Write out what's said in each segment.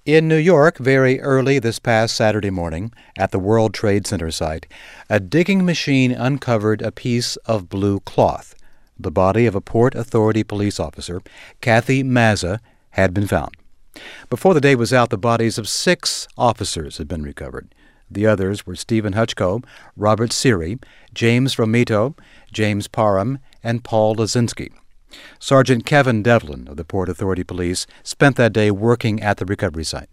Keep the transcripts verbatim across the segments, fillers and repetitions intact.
In New York, very early this past Saturday morning, at the World Trade Center site, a digging machine uncovered a piece of blue cloth. The body of a Port Authority police officer, Kathy Mazza, had been found. Before the day was out, the bodies of six officers had been recovered. The others were Stephen Hutchko, Robert Seary, James Romito, James Parham, and Paul Lazinski. Sergeant Kevin Devlin of the Port Authority Police spent that day working at the recovery site.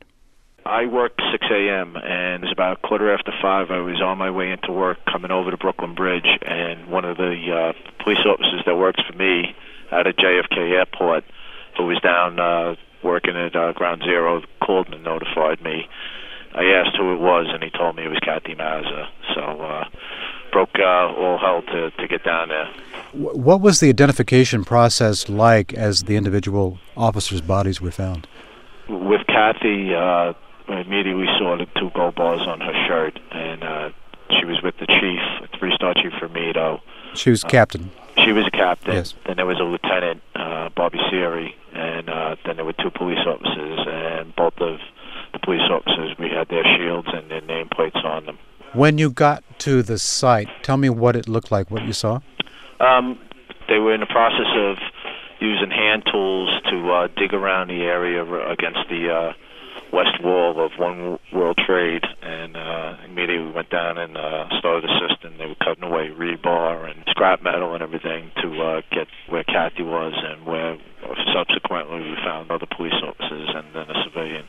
I worked six a.m. and it was about quarter after five. I was on my way into work coming over to Brooklyn Bridge, and one of the uh, police officers that works for me at a J F K airport, who was down uh, working at uh, Ground Zero, called and notified me. I asked who it was, and he told me it was Kathy Mazza. So uh, broke uh, all hell to, to get down there. What was the identification process like as the individual officers' bodies were found? With Kathy, uh, I immediately saw the two gold bars on her shirt, and uh, she was with the chief, three-star Chief Romito. She was captain. Uh, she was a captain. Yes. Then there was a lieutenant, uh, Bobby Seary, and uh, then there were two police officers, and both of the police officers, we had their shields and their nameplates on them. When you got to the site, tell me what it looked like, what you saw. Um, they were in the process of using hand tools to uh, dig around the area against the uh, west wall of One World Trade, and uh, immediately went down and uh, started assisting. They were cutting away rebar and scrap metal and everything to uh, get where Kathy was, and where subsequently we found other police officers and then a civilian.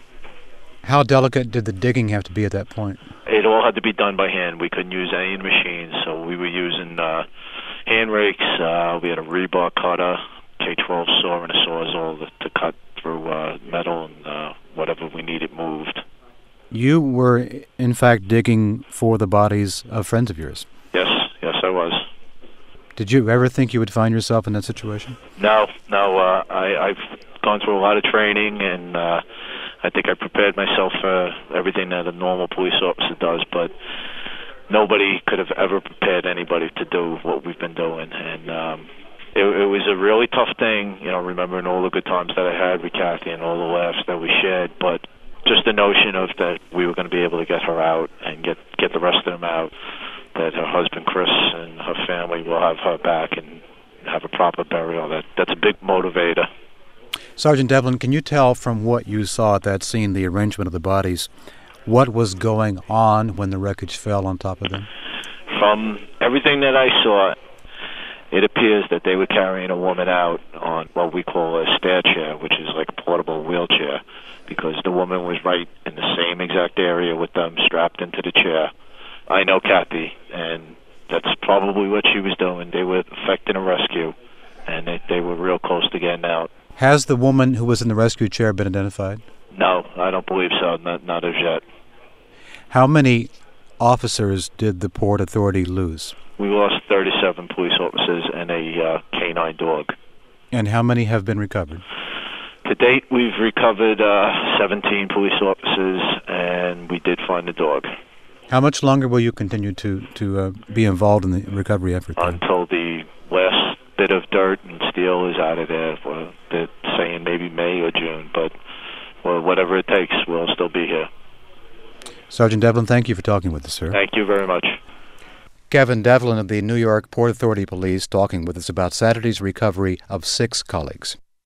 How delicate did the digging have to be at that point? It all had to be done by hand. We couldn't use any machines, so we were using uh, hand rakes. Uh, we had a rebar cutter, K twelve saw, and a sawzall to, to cut through uh, metal and uh, whatever we needed moved. You were, in fact, digging for the bodies of friends of yours. Yes, yes, I was. Did you ever think you would find yourself in that situation? No, no. Uh, I, I've gone through a lot of training, and uh, I think I prepared myself for everything that a normal police officer does, but nobody could have ever prepared anybody to do what we've been doing. And um, it, it was a really tough thing, you know, remembering all the good times that I had with Kathy and all the laughs that we shared, but just the notion of that we were going to be able to get her out and get, get the rest of them out, that her husband Chris and her family will have her back and have a proper burial, that that's a big motivator. Sergeant Devlin, can you tell from what you saw at that scene, the arrangement of the bodies, what was going on when the wreckage fell on top of them? From everything that I saw, it appears that they were carrying a woman out on what we call a stair chair, which is like a portable wheelchair, because the woman was right in the same exact area with them strapped into the chair. I know Kathy, and that's probably what she was doing. They were effecting a rescue, and they, they were real close to getting out. Has the woman who was in the rescue chair been identified? No, I don't believe so, not, not as yet. How many officers did the Port Authority lose? We lost thirty-seven police officers and a uh, canine dog. And how many have been recovered? To date, we've recovered uh, seventeen police officers, and we did find the dog. How much longer will you continue to, to uh, be involved in the recovery effort? Then? Until the last bit of dirt and steel is out of there. Well, they're saying maybe May or June, but well, whatever it takes, we'll still be here. Sergeant Devlin, thank you for talking with us, sir. Thank you very much. Kevin Devlin of the New York Port Authority Police talking with us about Saturday's recovery of six colleagues.